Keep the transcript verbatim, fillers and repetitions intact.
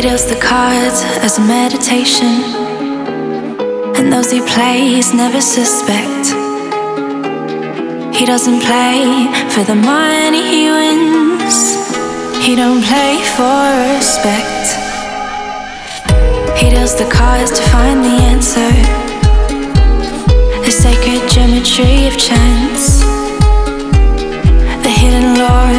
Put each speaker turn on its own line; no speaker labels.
deals the cards as a meditation, and those he plays never suspect. He doesn't play for the money he wins. He don't play for respect. He deals the cards to find the answer, the sacred geometry of chance, the hidden lore